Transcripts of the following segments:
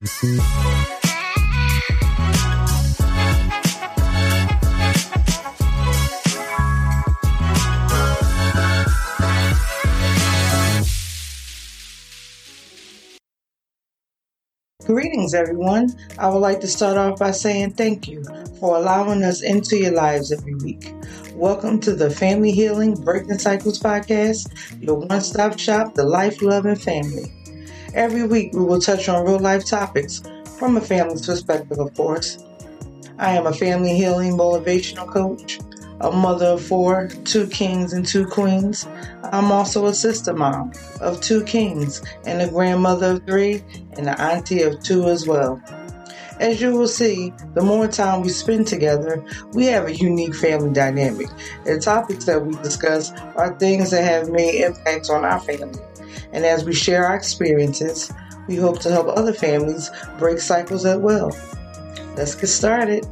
Greetings, everyone. I would like to start off by saying thank you for allowing us into your lives every week. Welcome to the Family Healing Breaking Cycles podcast, your one-stop shop, the life, love, and family. Every week, we will touch on real-life topics from a family's perspective, of course. I am a family healing motivational coach, a mother of 4, 2 kings and 2 queens. I'm also a sister mom of 2 kings and a grandmother of 3 and an auntie of 2 as well. As you will see, the more time we spend together, we have a unique family dynamic. The topics that we discuss are things that have made impacts on our family. And as we share our experiences, we hope to help other families break cycles as well. Let's get started.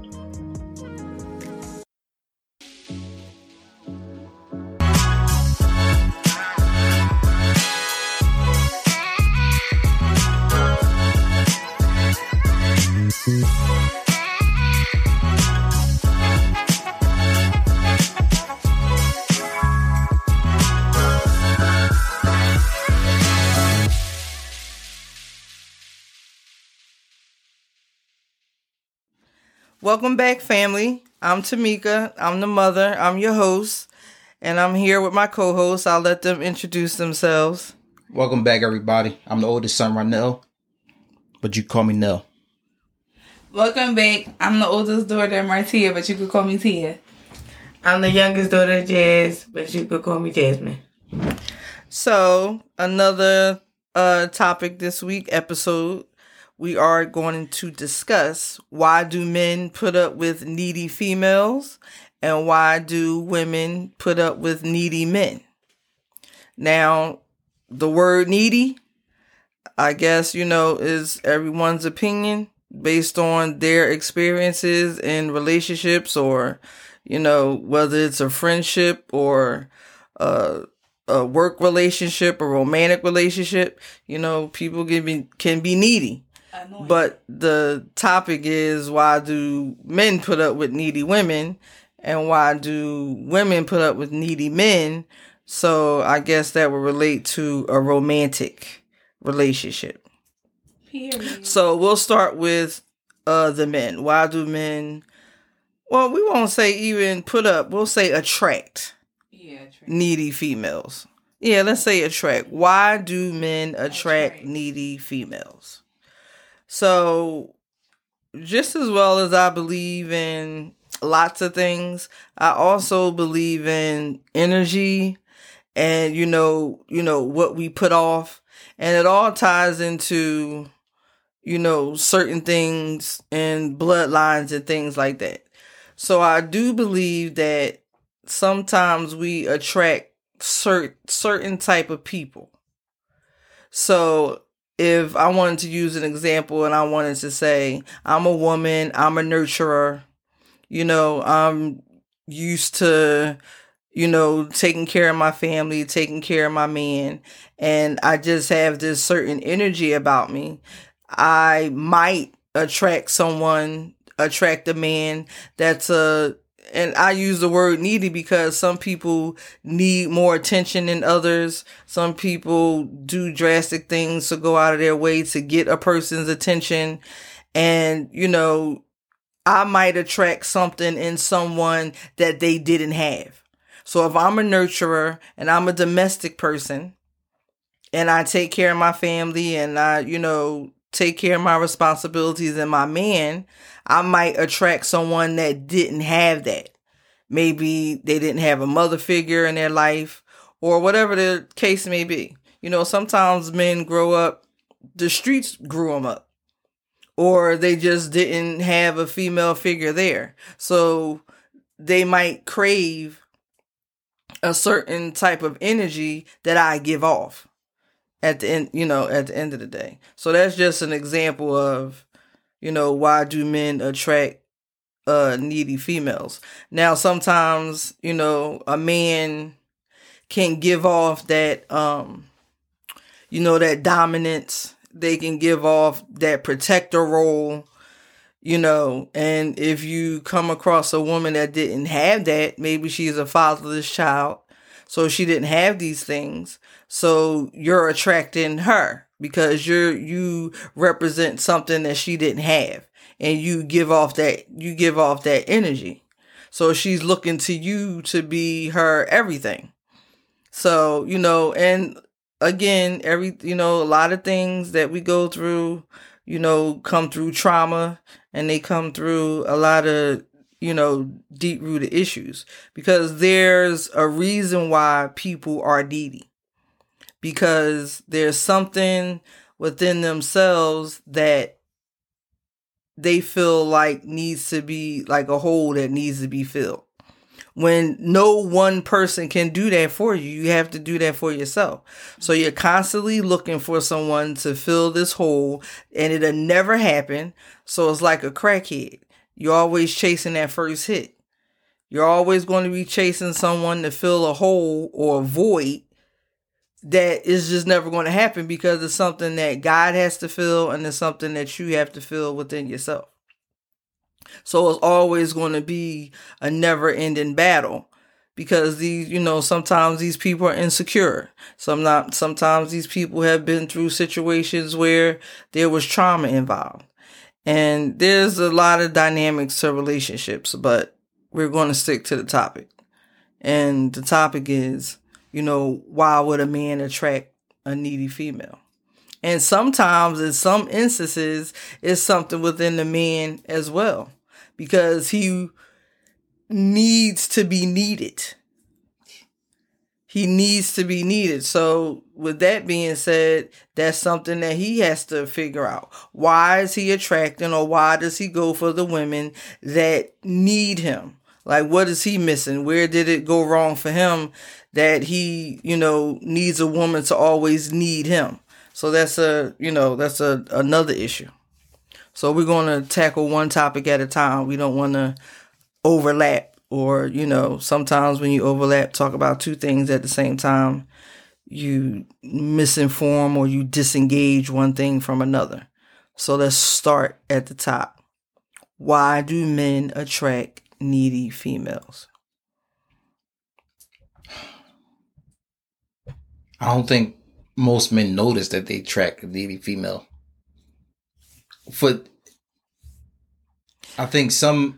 Welcome back, family. I'm Tamika. I'm the mother. I'm your host. And I'm here with my co-hosts. I'll let them introduce themselves. Welcome back, everybody. I'm the oldest son, Ronell, but you call me Nell. Welcome back. I'm the oldest daughter, Martia, but you could call me Tia. I'm the youngest daughter, Jazz, but you could call me Jasmine. So, another topic this week, episode. We are going to discuss why do men put up with needy females and why do women put up with needy men. Now, the word needy, I guess, is everyone's opinion based on their experiences in relationships or, whether it's a friendship or a work relationship, a romantic relationship, people can be needy. But the topic is why do men put up with needy women and why do women put up with needy men? So I guess that would relate to a romantic relationship. Period. So we'll start with the men. Why do men, well, we won't say even put up, we'll say attract needy females. Yeah, let's say attract. Why do men attract needy females? So, just as well as I believe in lots of things, I also believe in energy and, what we put off. And it all ties into, certain things and bloodlines and things like that. So, I do believe that sometimes we attract certain type of people. So, if I wanted to use an example and I wanted to say, I'm a woman, I'm a nurturer, I'm used to, taking care of my family, taking care of my man, and I just have this certain energy about me, I might attract a man that's and I use the word needy because some people need more attention than others. Some people do drastic things to go out of their way to get a person's attention. And, I might attract something in someone that they didn't have. So if I'm a nurturer and I'm a domestic person and I take care of my family and I, take care of my responsibilities and my man, I might attract someone that didn't have that. Maybe they didn't have a mother figure in their life or whatever the case may be. Sometimes men grow up, the streets grew them up, or they just didn't have a female figure there. So they might crave a certain type of energy that I give off at the end, at the end of the day. So that's just an example of, why do men attract needy females? Now, sometimes, a man can give off that, that dominance, they can give off that protector role, you know, and if you come across a woman that didn't have that, maybe she's a fatherless child, so she didn't have these things, so you're attracting her because you represent something that she didn't have, and you give off that energy, so she's looking to you to be her everything. So, you know, and again, a lot of things that we go through, you know, come through trauma, and they come through a lot of, you know, deep-rooted issues, because there's a reason why people are needy, because there's something within themselves that they feel like needs to be, like a hole that needs to be filled. When no one person can do that for you, you have to do that for yourself. So you're constantly looking for someone to fill this hole, and it'll never happen. So it's like a crackhead. You're always chasing that first hit. You're always going to be chasing someone to fill a hole or a void that is just never going to happen, because it's something that God has to fill, and it's something that you have to fill within yourself. So it's always going to be a never-ending battle, because these, you know, sometimes these people are insecure. Sometimes these people have been through situations where there was trauma involved. And there's a lot of dynamics to relationships, but we're going to stick to the topic. And the topic is, you know, why would a man attract a needy female? And sometimes, in some instances, it's something within the man as well, because he needs to be needed. He needs to be needed. So with that being said, that's something that he has to figure out. Why is he attracting, or why does he go for the women that need him? Like, what is he missing? Where did it go wrong for him that he, you know, needs a woman to always need him? So that's another issue. So we're going to tackle one topic at a time. We don't want to overlap, or, you know, sometimes when you overlap, talk about two things at the same time, you misinform or you disengage one thing from another. So let's start at the top. Why do men attract needy females? I don't think most men notice that they attract a needy female. I think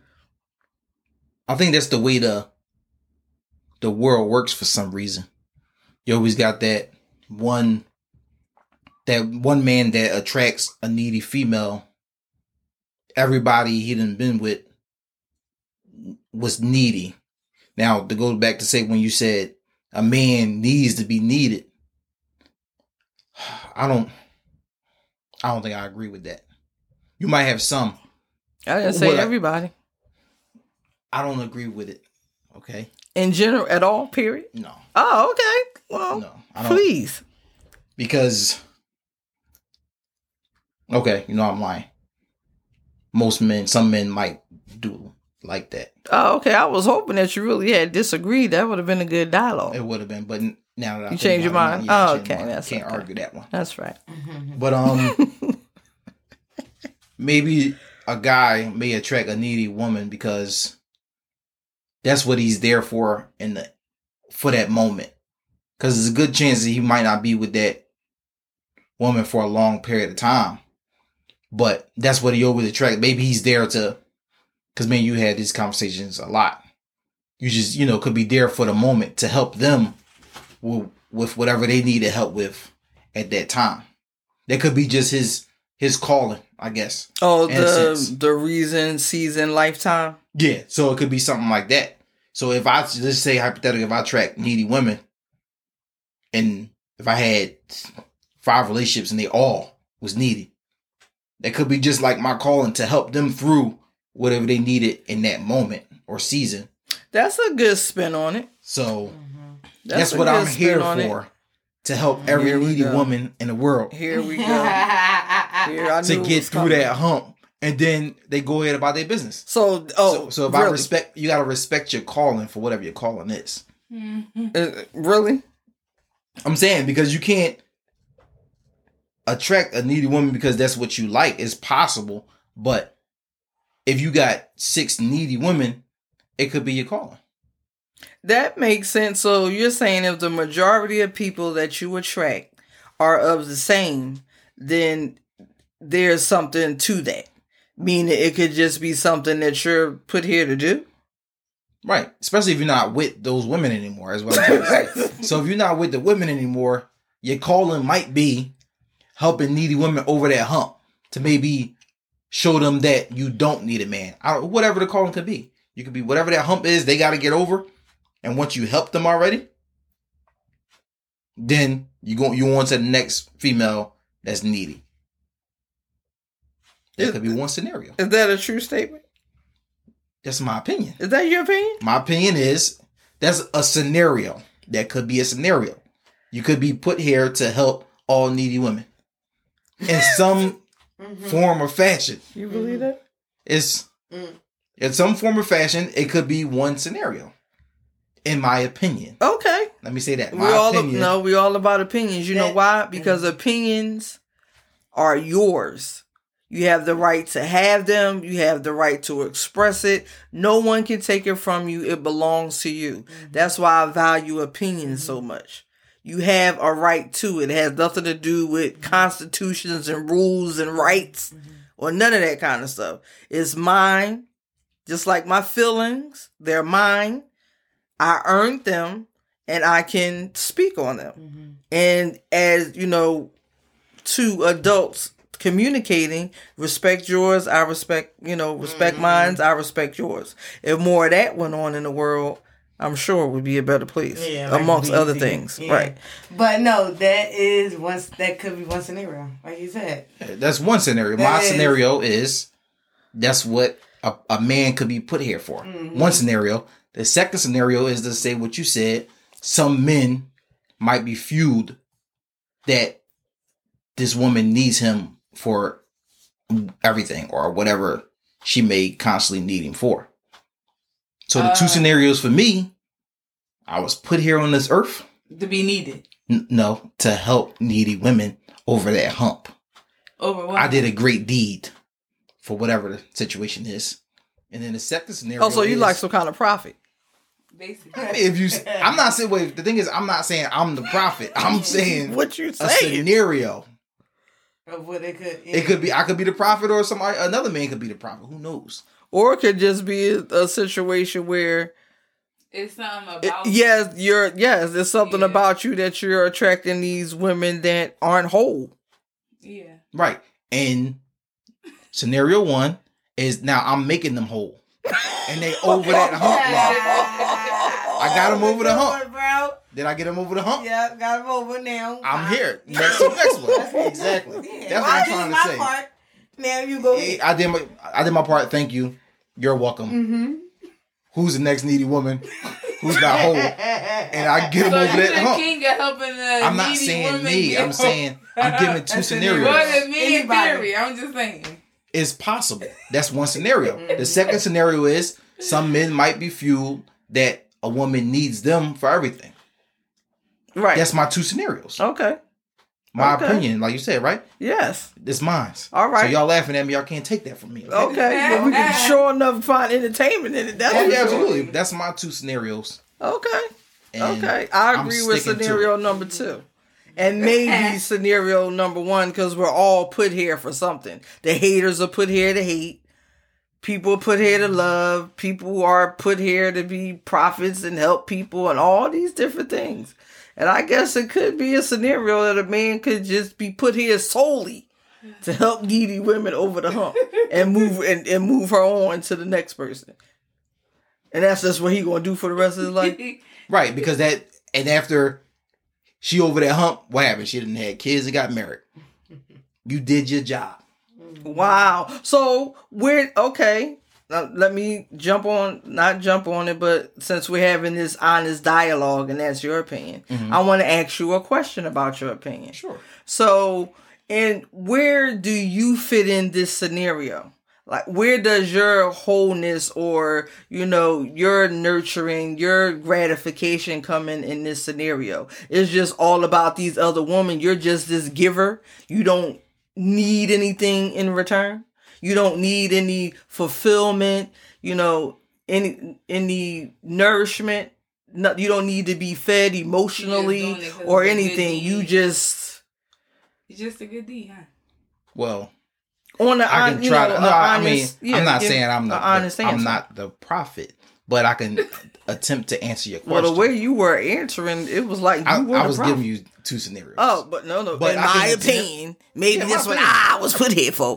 that's the way the world works for some reason. You always got that one man that attracts a needy female. Everybody he done been with was needy. Now, to go back to say when you said a man needs to be needed, I don't think I agree with that. You might have some. I didn't say everybody. I don't agree with it. Okay. In general, at all, period? No. Oh, okay. Well, no, I don't. Please. Because, okay, you know I'm lying. Some men might do like that. Oh, okay. I was hoping that you really had disagreed. That would have been a good dialogue. It would have been, but now that you changed your mind. Oh, okay. Can't argue that one. That's right. But maybe a guy may attract a needy woman because that's what he's there for for that moment. Because there's a good chance that he might not be with that woman for a long period of time. But that's what he always attracts. Maybe he's there to, because man, you had these conversations a lot. You just, could be there for the moment to help them with whatever they needed help with at that time. That could be just his calling, I guess. Oh, the reason, season, lifetime? Yeah, so it could be something like that. So if let's say hypothetically, if I attract needy women, and if I had 5 relationships and they all was needy, that could be just like my calling to help them through whatever they needed in that moment or season. That's a good spin on it. So that's what I'm here for. To help every needy woman in the world. Here we go. To get through that hump. And then they go ahead about their business. So if really? You got to respect your calling for whatever your calling is. Really? I'm saying, because you can't, attract a needy woman because that's what you like is possible. But if you got 6 needy women, it could be your calling. That makes sense. So you're saying if the majority of people that you attract are of the same, then there's something to that. Meaning it could just be something that you're put here to do? Right. Especially if you're not with those women anymore, is what I'm trying to say. So if you're not with the women anymore, your calling might be helping needy women over that hump to maybe show them that you don't need a man. Whatever the calling could be. You could be whatever that hump is they got to get over. And once you help them already, then you on to the next female that's needy. That could be one scenario. Is that a true statement? That's my opinion. Is that your opinion? My opinion is that's a scenario. That could be a scenario. You could be put here to help all needy women in some form or fashion. You believe that? It's in some form or fashion. It could be one scenario. In my opinion. Okay. Let me say that. We all about opinions. You know why? Because opinions are yours. You have the right to have them. You have the right to express it. No one can take it from you. It belongs to you. That's why I value opinions so much. You have a right to it. It has nothing to do with constitutions and rules and rights or none of that kind of stuff. It's mine. Just like my feelings, they're mine. I earned them and I can speak on them. And as, two adults communicating, respect yours, I respect, respect mine, I respect yours. If more of that went on in the world, I'm sure it would be a better place, amongst other things. Yeah. Right. But no, that could be one scenario, like you said. That's one scenario. My scenario is that's what a man could be put here for. One scenario. The second scenario is to say what you said. Some men might be fueled that this woman needs him for everything or whatever she may constantly need him for. So the two scenarios for me, I was put here on this earth. To be needed. No, to help needy women over that hump. Over what? I did a great deed for whatever the situation is. And then the second scenario so you like some kind of prophet. Basically. I'm not saying, wait, the thing is, I'm not saying I'm the prophet. I'm saying what you saying? A scenario. Of what it could. It could be, I could be the prophet or another man could be the prophet. Who knows? Or it could just be a situation where it's something about there's something about you that you're attracting these women that aren't whole. Yeah. Right. And scenario one is now I'm making them whole. And they over that hump line. I got them over the hump. Bro. Did I get them over the hump? Yeah, got them over now. I'm here. Next one. Exactly. Yeah. That's what I'm trying to say. Part. Now you go. I did my part. Thank you. You're welcome. Who's the next needy woman? Who's not whole? And I get them over that hump. King of helping the I'm not saying me. I'm saying I'm giving two scenarios. More than me in theory. I'm just saying. It's possible. That's one scenario. The second scenario is some men might be fueled that a woman needs them for everything. Right. That's my two scenarios. Okay. My opinion, like you said, right? Yes. It's mine. All right. So y'all laughing at me, y'all can't take that from me. Okay. But we can sure enough find entertainment in it. That's absolutely. That's my two scenarios. Okay. Okay. I agree with scenario number 2. And maybe scenario number 1, because we're all put here for something. The haters are put here to hate. People are put here to love. People are put here to be prophets and help people and all these different things. And I guess it could be a scenario that a man could just be put here solely to help needy women over the hump and move her on to the next person. And that's just what he gonna do for the rest of his life. Right, because after she over that hump, what happened? She didn't have kids and got married. You did your job. Wow. So okay. Now, let me not jump on it, but since we're having this honest dialogue and that's your opinion, I want to ask you a question about your opinion. Sure. So, and where do you fit in this scenario? Like, where does your wholeness or, your nurturing, your gratification come in this scenario? It's just all about these other women. You're just this giver. You don't need anything in return. You don't need any fulfillment, any nourishment. No, you don't need to be fed emotionally or anything. You're just a good D, huh? Well, I can try. I'm not saying I'm not the prophet, but I can attempt to answer your question. Well, the way you were answering, it was like I was giving you two scenarios. Oh, but no. But in my opinion, maybe this one I was put here for.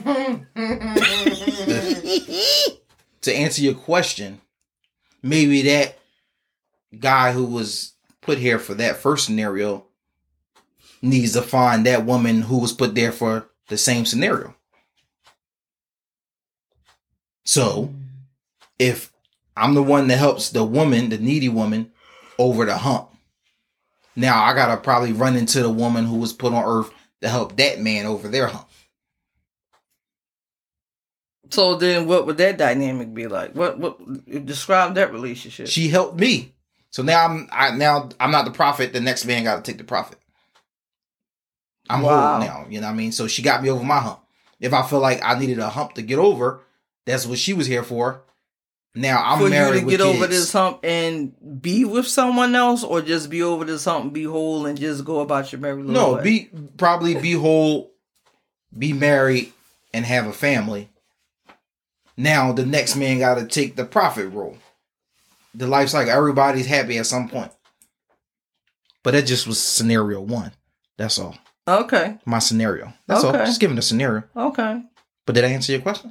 To answer your question, maybe that guy who was put here for that first scenario needs to find that woman who was put there for the same scenario. So, if I'm the one that helps the woman, the needy woman, over the hump, now I gotta probably run into the woman who was put on earth to help that man over their hump. So then what would that dynamic be like? What describe that relationship? She helped me. So now I'm not the prophet. The next man got to take the prophet. I'm whole now. You know what I mean? So she got me over my hump. If I feel like I needed a hump to get over, that's what she was here for. Now I'm married with kids. For you to get over this hump and be with someone else, or just be over this hump and be whole and just go about your merry little way? Probably be whole, be married, and have a family. Now the next man got to take the prophet role. The life cycle, everybody's happy at some point. But that just was scenario one. That's all. Okay. My scenario. That's all. Just giving a scenario. Okay. But did I answer your question?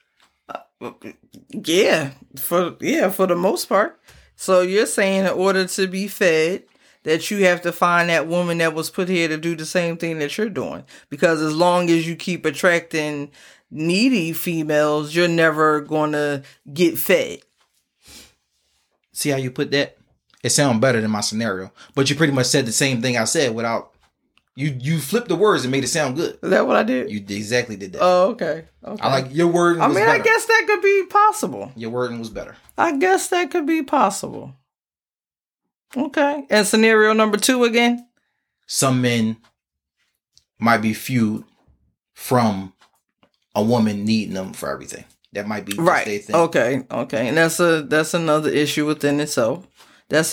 Yeah. For the most part. So you're saying in order to be fed, that you have to find that woman that was put here to do the same thing that you're doing. Because as long as you keep attracting needy females, you're never going to get fed. See how you put that? It sounds better than my scenario. But you pretty much said the same thing I said without... You flipped the words and made it sound good. Is that what I did? You exactly did that. Oh, okay. I like your wording was better. I guess that could be possible. Your wording was better. I guess that could be possible. Okay. And scenario number 2 again? Some men might be feud from a woman needing them for everything. That might be right. Their thing. Okay. And that's another issue within itself. That's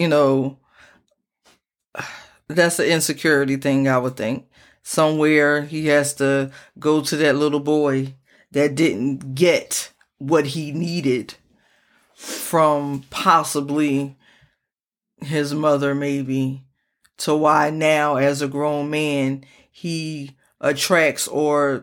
that's an insecurity thing, I would think. Somewhere he has to go to that little boy that didn't get what he needed from possibly his mother, maybe, to why now as a grown man he attracts or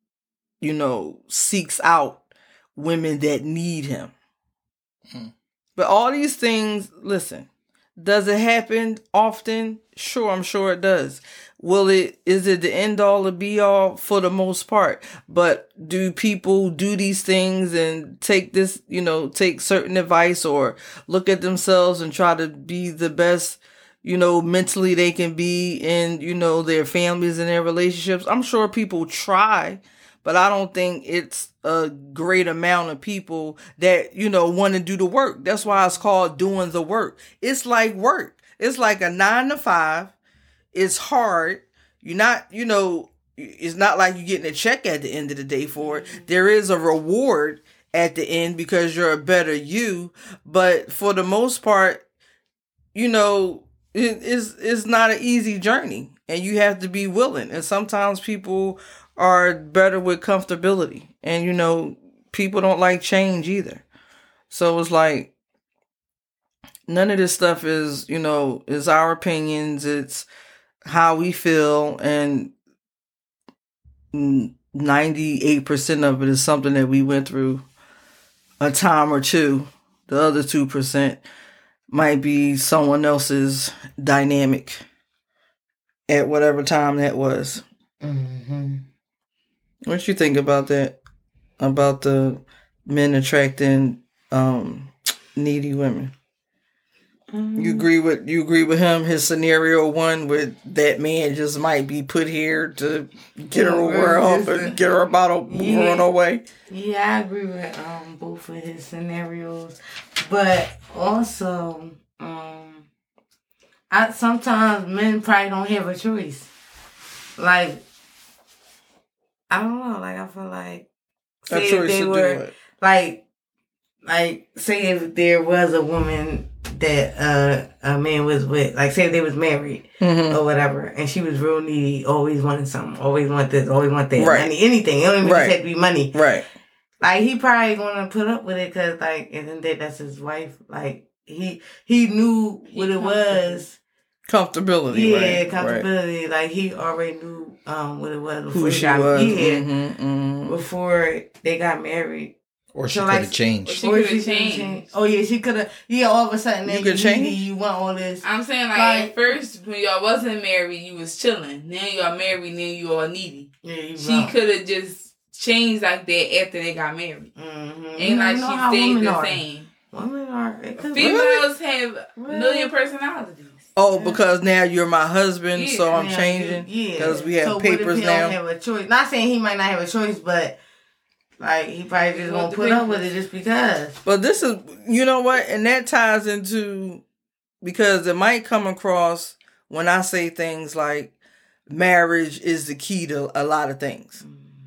seeks out women that need him. But all these things, listen, does it happen often? Sure, I'm sure it does. Is it the end all or be all? For the most part. But do people do these things and take this, take certain advice or look at themselves and try to be the best, mentally they can be in, their families and their relationships? I'm sure people try, but I don't think it's a great amount of people that, want to do the work. That's why it's called doing the work. It's like work. It's like a 9 to 5. It's hard. You're not, it's not like you're getting a check at the end of the day for it. There is a reward at the end because you're a better you. But for the most part, it's not an easy journey. And you have to be willing. And sometimes people are better with comfortability. And, people don't like change either. So it's like, none of this stuff is, is our opinions. It's how we feel. And 98% of it is something that we went through a time or two. The other 2% might be someone else's dynamic at whatever time that was. Mm-hmm. What you think about that? About the men attracting needy women? You agree with him? His scenario one with that man just might be put here to get her over off and get her about move her on her way. Yeah, I agree with both of his scenarios, but also sometimes men probably don't have a choice. Like I don't know. Like I feel like say if they were like say if there was a woman that a man was with, like say if they was married or whatever, and she was real needy, always wanted something, always want this, always want that, money, anything. It don't even just have to be money, right? Like he probably gonna put up with it because like, and then that's his wife. Like he knew what it was. Comfortability, yeah, comfortability. Right. Like he already knew what it was before who she was. Before they got married. Or she could have changed. She could have changed. Oh yeah, she could have. Yeah, all of a sudden you could change. You want all this. I'm saying like at first when y'all wasn't married, you was chilling. Now y'all married, now you all needy. Yeah, she could have just changed like that after they got married. Ain't like she stayed the same. Women are. Females have million personalities. Oh, because now you're my husband, so I'm changing. Yeah, because we have papers what if he now. Don't have a choice. Not saying he might not have a choice, but. Like, he probably just gonna put up with it just because. But this is, you know what? And that ties into, because it might come across when I say things like marriage is the key to a lot of things.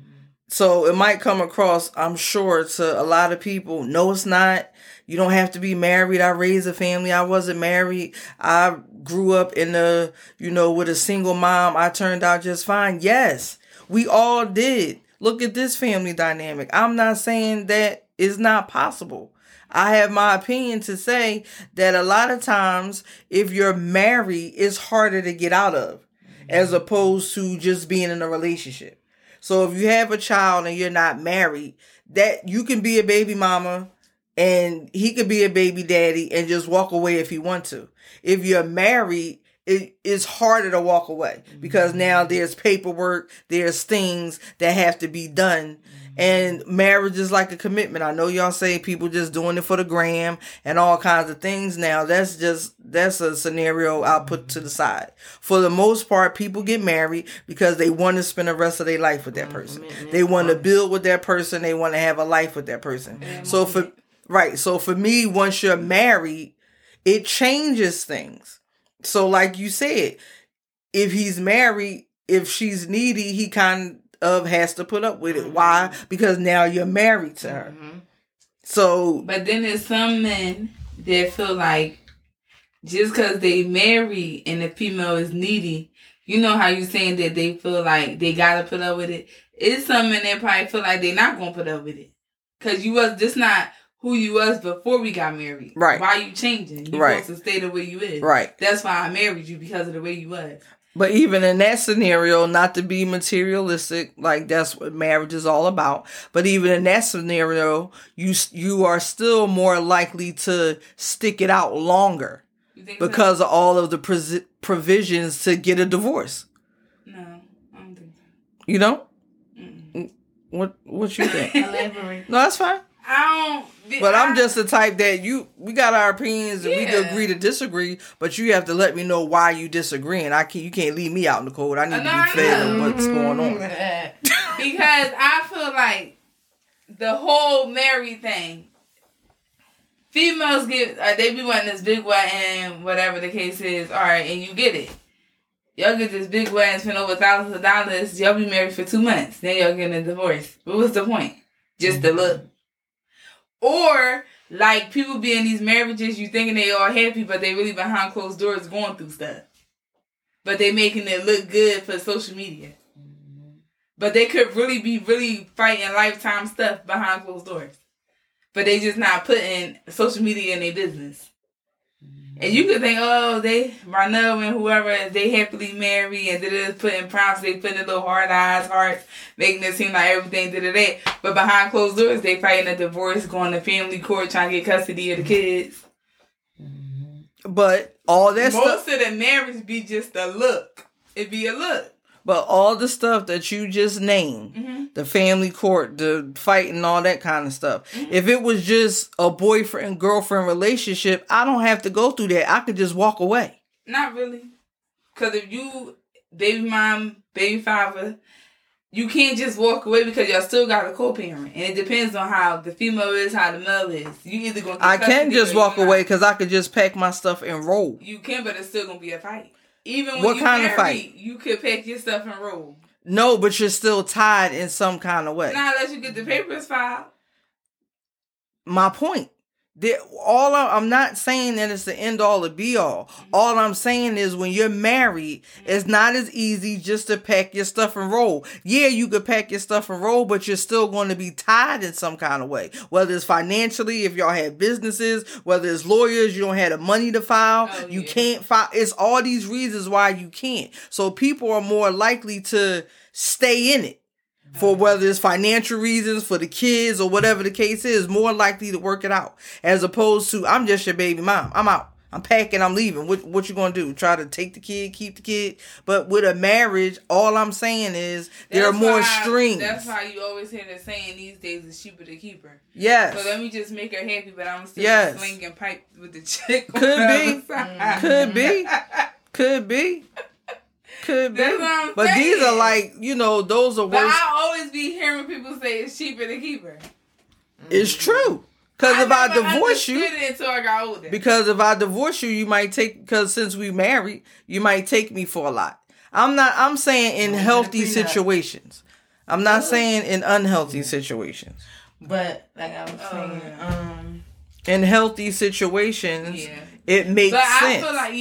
So it might come across, I'm sure, to a lot of people, no, it's not. You don't have to be married. I raised a family. I wasn't married. I grew up with a single mom. I turned out just fine. Yes, we all did. Look at this family dynamic. I'm not saying that it's not possible. I have my opinion to say that a lot of times, if you're married, it's harder to get out of as opposed to just being in a relationship. So if you have a child and you're not married, that you can be a baby mama and he could be a baby daddy and just walk away if he wants to. If you're married, it's harder to walk away because now there's paperwork, there's things that have to be done. And marriage is like a commitment. I know y'all say people just doing it for the gram and all kinds of things. Now that's a scenario I'll put to the side. For the most part, people get married because they want to spend the rest of their life with that person. They want to build with that person. They want to have a life with that person. So for me, once you're married, it changes things. So like you said, if he's married, if she's needy, he kind of has to put up with it. Why? Because now you're married to her. So, but then there's some men that feel like just because they married and the female is needy, you know how you saying that they feel like they gotta put up with it. It's some men that probably feel like they're not gonna put up with it because you was just not who you was before we got married. Right. Why you changing? You supposed to stay the way you is. Right. That's why I married you, because of the way you was. But even in that scenario, not to be materialistic, like that's what marriage is all about. But even in that scenario, you are still more likely to stick it out longer because of all of the provisions to get a divorce. No, I don't think so. You don't? What you think? Elaborate. No, that's fine. I'm just the type that we got our opinions and we can agree to disagree, but you have to let me know why you disagreeing. You can't leave me out in the cold. I need to be fed on what's going on. Because I feel like the whole married thing, females they be wanting this big wedding, whatever the case is, all right, and you get it. Y'all get this big wedding, spend over $1,000s of dollars, y'all be married for 2 months, then y'all getting a divorce. What was the point? Just the look. Or, like, people be in these marriages, you thinking they all happy, but they really behind closed doors going through stuff. But they making it look good for social media. But they could really be fighting lifetime stuff behind closed doors. But they just not putting social media in their business. And you could think, Ronell and whoever, they happily married and they're putting prompts, they putting little hearts, making it seem like everything that. But behind closed doors, they fighting a divorce, going to family court, trying to get custody of the kids. But all that Most of the marriage be just a look. It be a look. But all the stuff that you just named, the family court, the fight and all that kind of stuff. If it was just a boyfriend-girlfriend relationship, I don't have to go through that. I could just walk away. Not really. Because if you, baby mom, baby father, you can't just walk away because y'all still got a co-parent. And it depends on how the female is, how the male is. You either going to I can just walk away because I could just pack my stuff and roll. You can, but it's still going to be a fight. Even when what kind of fight? You could pack your stuff and roll. No, but you're still tied in some kind of way. Not unless you get the papers filed. My point. I'm not saying that it's the end all or be all. All I'm saying is when you're married, it's not as easy just to pack your stuff and roll. Yeah, you could pack your stuff and roll, but you're still going to be tied in some kind of way. Whether it's financially, if y'all have businesses, whether it's lawyers, you don't have the money to file, you can't file. It's all these reasons why you can't. So people are more likely to stay in it. For whether it's financial reasons, for the kids, or whatever the case is, more likely to work it out. As opposed to, I'm just your baby mom. I'm out. I'm packing. I'm leaving. What you going to do? Try to take the kid, keep the kid? But with a marriage, all I'm saying is there are more strings. That's why you always hear the saying these days, it's cheaper to keep her. Yes. So let me just make her happy, but I'm still slinging pipe with the chick. Could be. Could be. Could be. Could be. But saying. These are like, those are worse. But I always be hearing people say it's cheaper to keep her. It's true. Because if I divorce you, until I got older. Because if I divorce you, you might because since we married, you might take me for a lot. I'm saying in healthy situations. I'm not saying in unhealthy situations. But like I was saying, in healthy situations, it makes sense.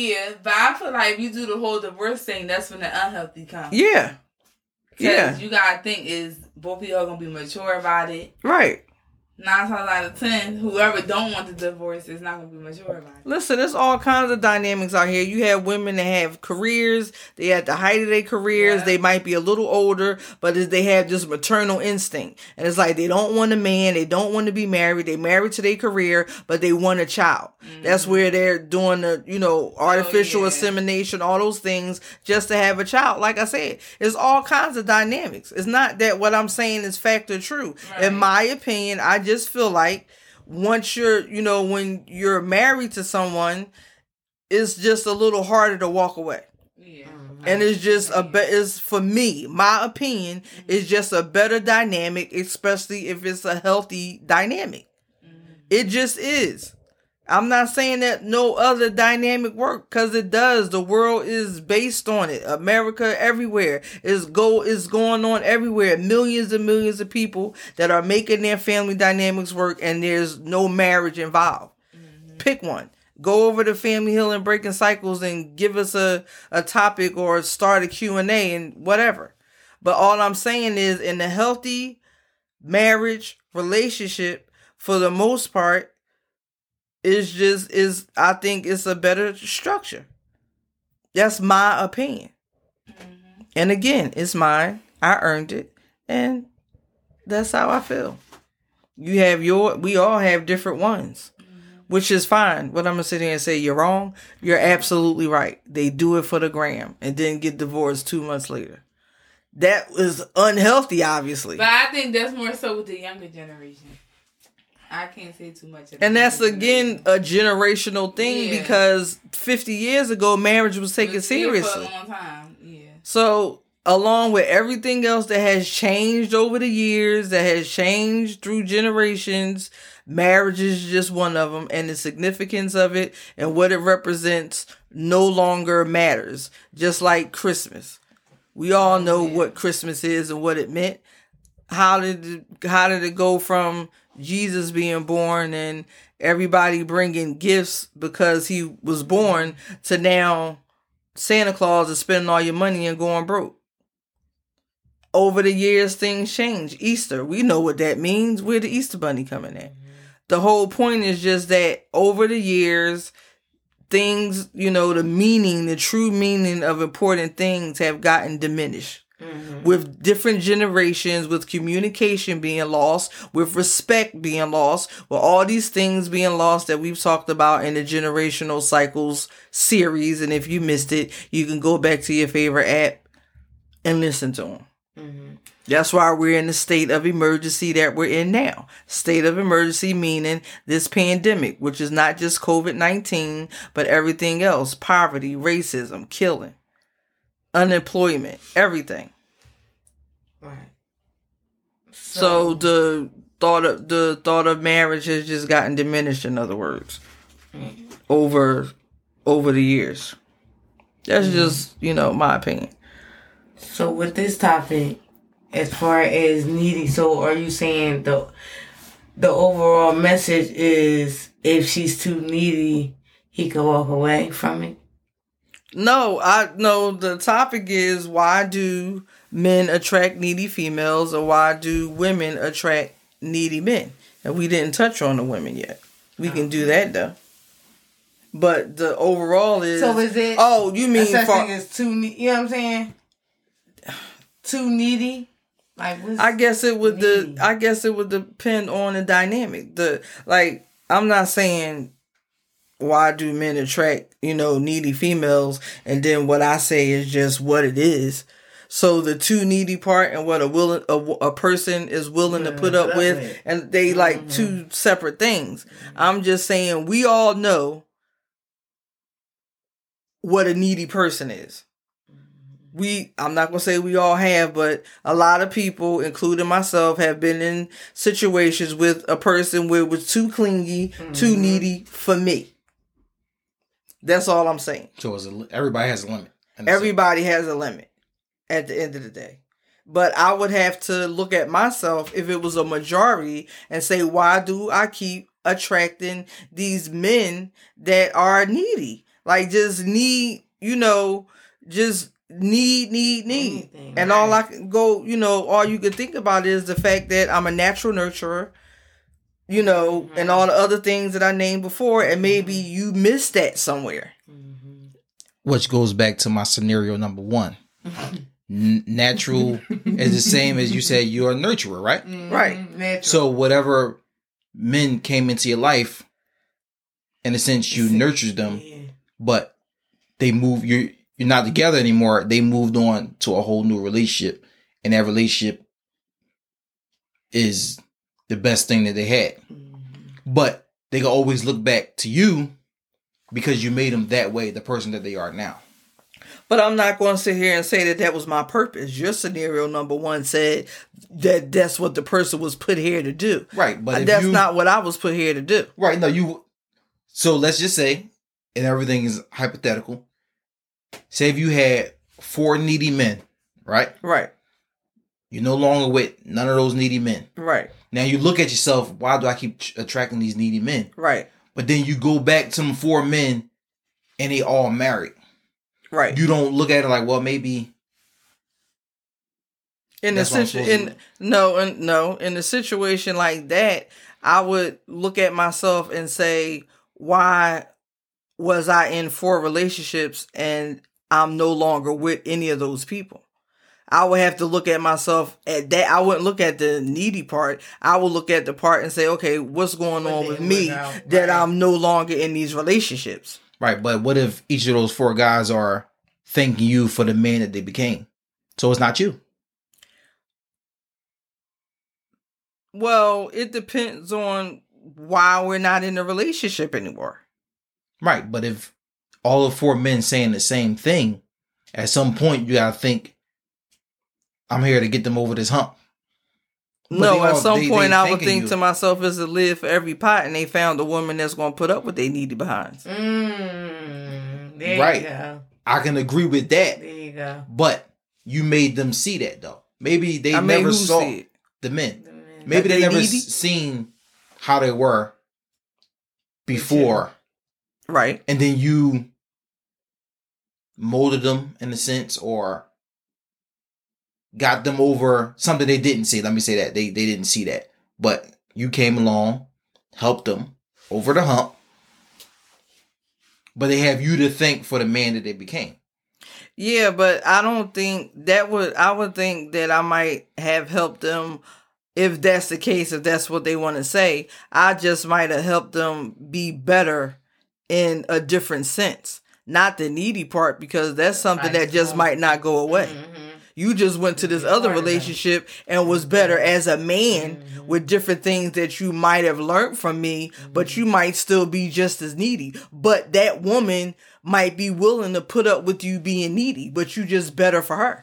I feel like if you do the whole divorce thing, that's when the unhealthy comes. Yeah. Because you gotta think is both of y'all gonna be mature about it. Right. 9 times out of 10, whoever don't want the divorce is not going to be mature about it. Listen, there's all kinds of dynamics out here. You have women that have careers. They at the height of their careers. Yeah. They might be a little older, but they have this maternal instinct. And it's like they don't want a man. They don't want to be married. They married to their career, but they want a child. Mm-hmm. That's where they're doing the, artificial insemination, all those things just to have a child. Like I said, it's all kinds of dynamics. It's not that what I'm saying is fact or true. Right. In my opinion, I just feel like once you're, when you're married to someone, it's just a little harder to walk away. Yeah. And it's just it's for me, my opinion, is just a better dynamic, especially if it's a healthy dynamic. It just is. I'm not saying that no other dynamic work, because it does. The world is based on it. America, everywhere is going on everywhere. Millions and millions of people that are making their family dynamics work, and there's no marriage involved. Mm-hmm. Pick one. Go over to Family Healing Breaking Cycles and give us a topic or start a Q&A and whatever. But all I'm saying is, in a healthy marriage relationship, for the most part, I think it's a better structure. That's my opinion. Mm-hmm. And again, it's mine. I earned it. And that's how I feel. You have we all have different ones, which is fine. What I'm going to sit here and say, you're wrong. You're absolutely right. They do it for the gram and then get divorced 2 months later. That was unhealthy, obviously. But I think that's more so with the younger generation. I can't say too much. And that's, again, a generational thing, because 50 years ago, marriage was taken seriously. For a long time, yeah. So, along with everything else that has changed over the years, that has changed through generations, marriage is just one of them. And the significance of it and what it represents no longer matters. Just like Christmas. We all know what Christmas is and what it meant. How did it go from Jesus being born and everybody bringing gifts because he was born to now Santa Claus is spending all your money and going broke? Over the years, things change. Easter, we know what that means. Where the Easter Bunny coming at? Mm-hmm. The whole point is just that over the years, things, the true meaning of important things have gotten diminished. Mm-hmm. With different generations, with communication being lost, with respect being lost, with all these things being lost that we've talked about in the Generational Cycles series. And if you missed it, you can go back to your favorite app and listen to them. Mm-hmm. That's why we're in the state of emergency that we're in now. State of emergency meaning this pandemic, which is not just COVID-19, but everything else. Poverty, racism, killing, unemployment, everything. Right. So the thought of marriage has just gotten diminished, in other words, over the years. That's just, my opinion. So with this topic, as far as needy, so are you saying the overall message is if she's too needy, he can walk away from it? No, the topic is, why do men attract needy females, or why do women attract needy men? And we didn't touch on the women yet. We can do that though. But the overall is... So is it... Oh, you mean... Such thing as too needy... You know what I'm saying? Too needy? Like, I guess it would depend on the dynamic. I'm not saying why do men attract, needy females, and then what I say is just what it is. So the too needy part and what a person is willing to put up with, and they like two separate things. I'm just saying we all know what a needy person is. I'm not going to say we all have, but a lot of people, including myself, have been in situations with a person where it was too clingy, too needy for me. That's all I'm saying. So everybody has a limit. Everybody has a limit at the end of the day. But I would have to look at myself if it was a majority and say, why do I keep attracting these men that are needy? Like, just need, just need. Anything, and right. All I can go, all you can think about is the fact that I'm a natural nurturer, and all the other things that I named before, and maybe you missed that somewhere. Which goes back to my scenario number one. Natural is the same as you said, you're a nurturer, right? Right. Natural. So whatever men came into your life, in a sense, you nurtured them, but they move, you're not together anymore. They moved on to a whole new relationship, and that relationship is the best thing that they had. But they can always look back to you because you made them that way, the person that they are now. But I'm not going to sit here and say that was my purpose. Your scenario number one said that that's what the person was put here to do. Right. But that's not what I was put here to do. Right. No, so let's just say, and everything is hypothetical. Say if you had 4 needy men, right? Right. You're no longer with none of those needy men. Right. Now you look at yourself, why do I keep attracting these needy men? Right. But then you go back to them 4 men and they all married. Right. You don't look at it like, well, maybe. In a situation like that, I would look at myself and say, why was I in 4 relationships and I'm no longer with any of those people? I would have to look at myself at that. I wouldn't look at the needy part. I would look at the part and say, okay, what's going on with me that I'm no longer in these relationships? Right. But what if each of those 4 guys are thanking you for the man that they became? So it's not you. Well, it depends on why we're not in a relationship anymore. Right. But if all the 4 men saying the same thing, at some point you got to think, I'm here to get them over this hump. But at some point I would think to myself, is to live for every pot, and they found a woman that's going to put up with their needy behinds. There you go. I can agree with that. There you go. But you made them see that, though. Maybe they never saw the men. Maybe they never seen how they were before. Right. And then you molded them in a sense, or got them over something they didn't see. Let me say that. They didn't see that. But you came along, helped them over the hump. But they have you to thank for the man that they became. Yeah, but I don't think I would think that I might have helped them, if that's the case, if that's what they want to say. I just might have helped them be better in a different sense. Not the needy part, because that's something that just might not go away. Mm-hmm. You just went to this other relationship and was better as a man with different things that you might have learned from me, but you might still be just as needy. But that woman might be willing to put up with you being needy, but you just better for her.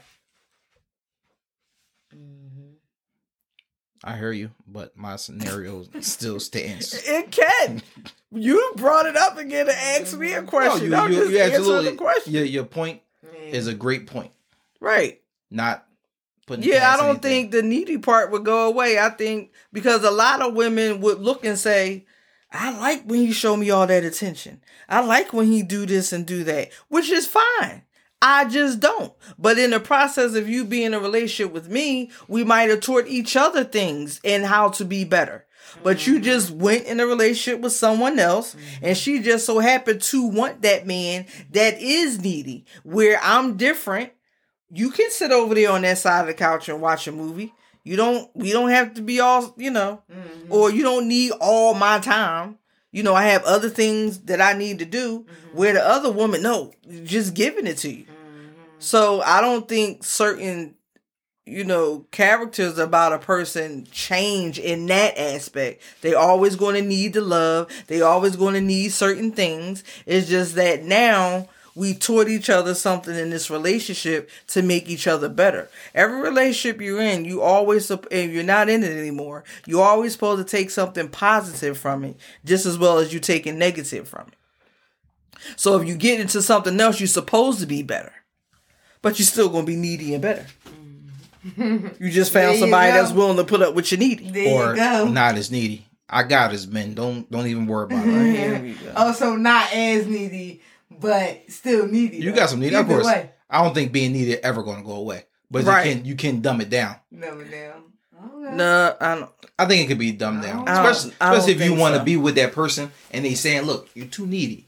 I hear you, but my scenario still stands. It can. You brought it up again to ask me a question. No, you answer the question. Your point is a great point. Right. Not putting. Yeah, I don't think the needy part would go away. I think because a lot of women would look and say, I like when he show me all that attention. I like when he do this and do that, which is fine. I just don't. But in the process of you being in a relationship with me, we might have taught each other things and how to be better. But you just went in a relationship with someone else, and she just so happened to want that man that is needy, where I'm different. You can sit over there on that side of the couch and watch a movie. We don't have to be all, or you don't need all my time. I have other things that I need to do, where the other woman, no, just giving it to you. So I don't think certain, characters about a person change in that aspect. They always going to need the love. They always going to need certain things. It's just that now we taught each other something in this relationship to make each other better. Every relationship you're in, you always, if you're not in it anymore, you're always supposed to take something positive from it, just as well as you taking negative from it. So if you get into something else, you're supposed to be better, but you're still going to be needy and better. You just found somebody that's willing to put up with your needy. Or not as needy. I got as men. Don't even worry about it. Here we go. Oh, so not as needy, but still needy. You got some needy, of course. I don't think being needy ever going to go away, but you can dumb it down. Dumb it down. Okay. No, I don't. I think it could be dumbed down, especially if you want to be with that person and they saying, "Look, you're too needy."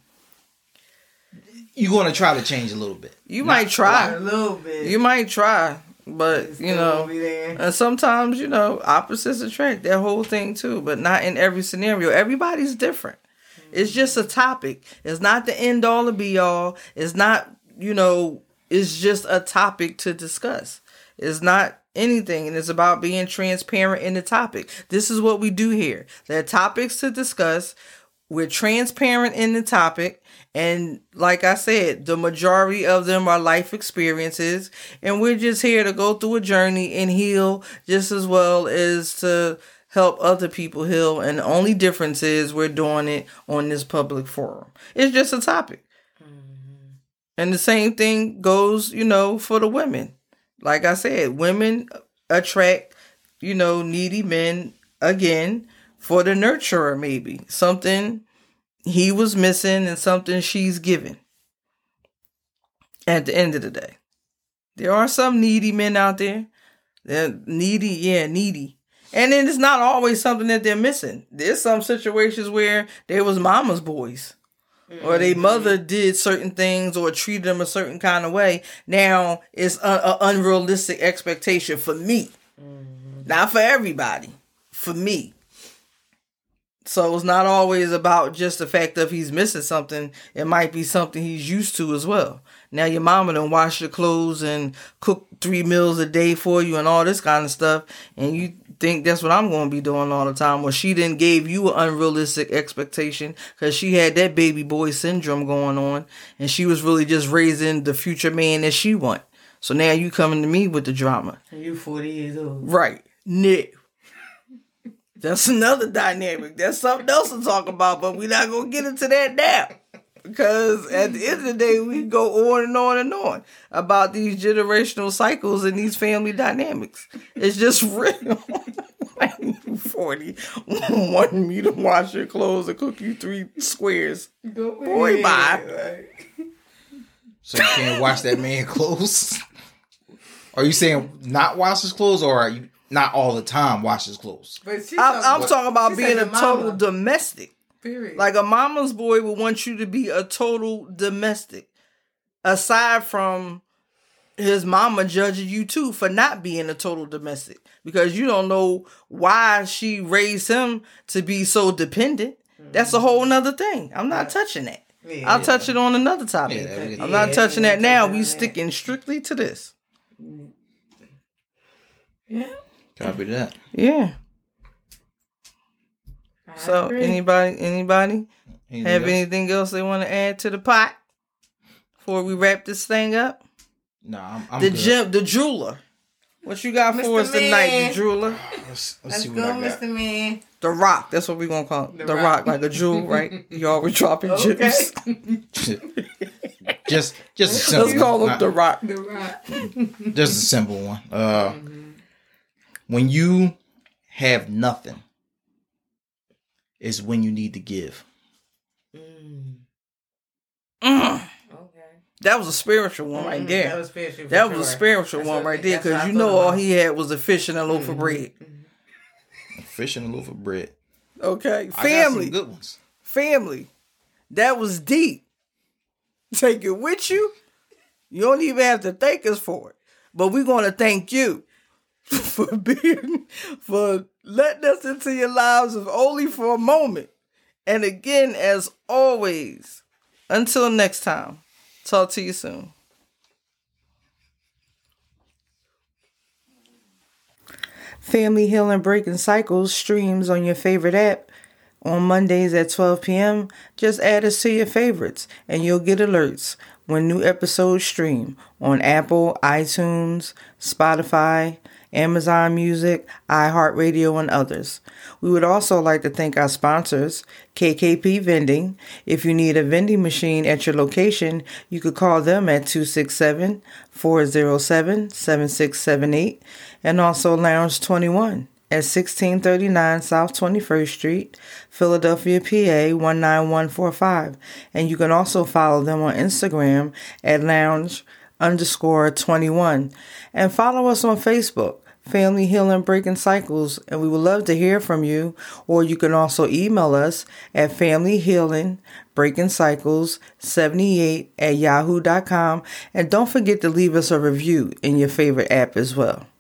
You're going to try to change a little bit. You might try a little bit. You might try. But, and sometimes, opposites attract, that whole thing too, but not in every scenario. Everybody's different. It's just a topic. It's not the end all or be all. It's not, it's just a topic to discuss. It's not anything, and it's about being transparent in the topic. This is what we do here. There are topics to discuss. We're transparent in the topic. And like I said, the majority of them are life experiences. And we're just here to go through a journey and heal just as well as to help other people heal. And the only difference is we're doing it on this public forum. It's just a topic. And the same thing goes, for the women. Like I said, women attract, needy men, again, for the nurturer maybe. Something he was missing and something she's given. At the end of the day. There are some needy men out there. They're needy. And then it's not always something that they're missing. There's some situations where there was mama's boys. Or their mother did certain things or treated them a certain kind of way. Now, it's an unrealistic expectation for me. Not for everybody. For me. So it's not always about just the fact of he's missing something. It might be something he's used to as well. Now your mama done wash your clothes and cook 3 meals a day for you and all this kind of stuff. And you think that's what I'm going to be doing all the time. Well, she didn't gave you an unrealistic expectation because she had that baby boy syndrome going on. And she was really just raising the future man that she want. So now you coming to me with the drama. And you 40 years old. Right. Nick. That's another dynamic. That's something else to talk about, but we're not going to get into that now. Because at the end of the day, we go on and on and on about these generational cycles and these family dynamics. It's just real. Like 40, wanting me to wash your clothes and cook you 3 squares. Boy, bye. So you can't wash that man's clothes? Are you saying not wash his clothes, or are you not all the time wash his clothes? I'm talking about being a total domestic. Period. Like a mama's boy would want you to be a total domestic. Aside from his mama judging you too for not being a total domestic. Because you don't know why she raised him to be so dependent. That's a whole nother thing. I'm not touching that. I'll touch it on another topic. I'm not touching that now. We sticking strictly to this. Yeah. Copy that. Yeah. So anybody have anything else they want to add to the pot before we wrap this thing up? No, I'm good. The jeweler. What you got for us tonight, the jeweler? Let's see what I got. Mr. Man. The Rock. That's what we're gonna call it. The Rock, like a jewel, right? You always dropping gems. just a simple. Let's call him The Rock. The Rock. Just a simple one. When you have nothing, is when you need to give. That was a spiritual one right there. That was spiritual. That was a spiritual one right there, because you know all he had was a fish and a loaf of bread. A fish and a loaf of bread. Okay, family. I got some good ones. Family. That was deep. Take it with you. You don't even have to thank us for it, but we're going to thank you for letting us into your lives, if only for a moment. And again, as always, until next time. Talk to you soon. Family Healing Breaking Cycles streams on your favorite app on Mondays at 12 p.m. Just add us to your favorites and you'll get alerts when new episodes stream on Apple, iTunes, Spotify, Amazon Music, iHeartRadio, and others. We would also like to thank our sponsors, KKP Vending. If you need a vending machine at your location, you could call them at 267-407-7678, and also Lounge 21 at 1639 South 21st Street, Philadelphia, PA 19145. And you can also follow them on Instagram at lounge_21. And follow us on Facebook, Family Healing Breaking Cycles, and we would love to hear from you. Or you can also email us at familyhealingbreakingcycles78@yahoo.com. And don't forget to leave us a review in your favorite app as well.